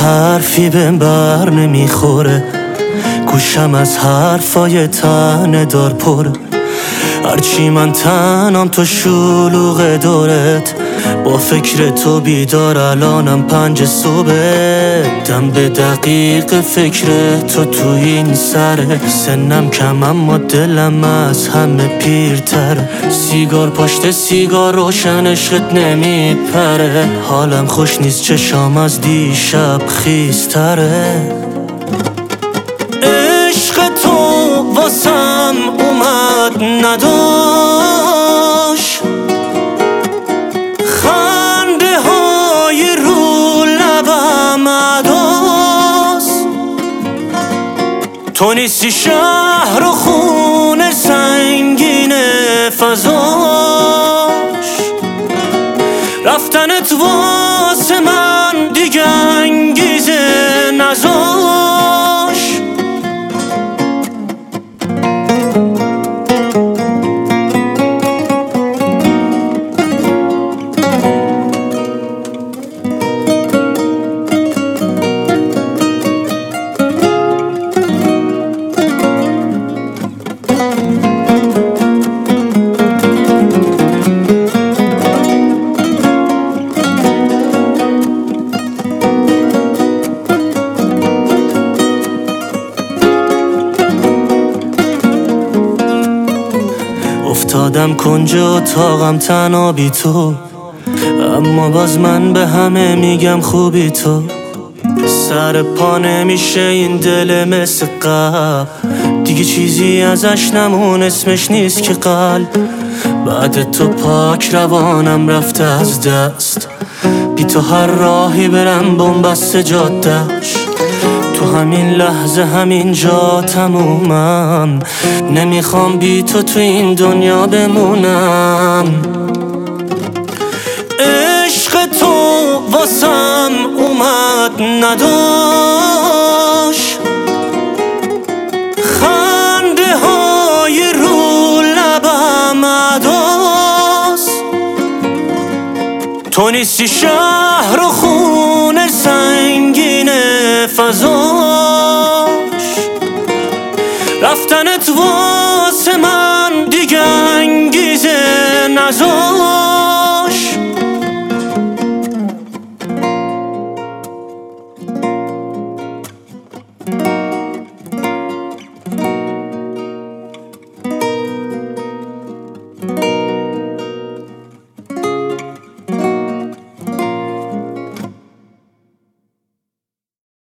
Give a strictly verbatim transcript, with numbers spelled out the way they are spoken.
حرفی بهم بر نمیخوره، گوشم از حرفای تنه دار پره. هرچی من تنم تو شلوغ دورت، با فکر تو بیدار الانم پنج صبح. دم به دقیق فکر تو تو این سره، سنم کم اما دلم از همه پیرتره. سیگار پشت سیگار روشن عشقت نمیپره، حالم خوش نیست چشام از دیشب خیستره. عشق تو واسم اومد نداشت، خنده های رو لبم عداست. تو نیستی شهر و خونه سنگین فضاش، رفتنت واسه من دیگه انگیزه نذاش. افتادم کنج اتاقم تنها بی تو، اما باز من به همه میگم خوبی تو. سر پا نمیشه این دل مثل قبل، دیگه چیزی ازش نمون اسمش نیست که قلب. بعد تو پاک روانم رفته از دست، بی تو هر راهی برم بنبست جادش. تو همین لحظه همین جا تمومم، نمیخوام بی تو تو این دنیا بمونم. عشق تو واسم اومد نداشت، خنده های رو لبم عداست. تو نیستی شهر و خونه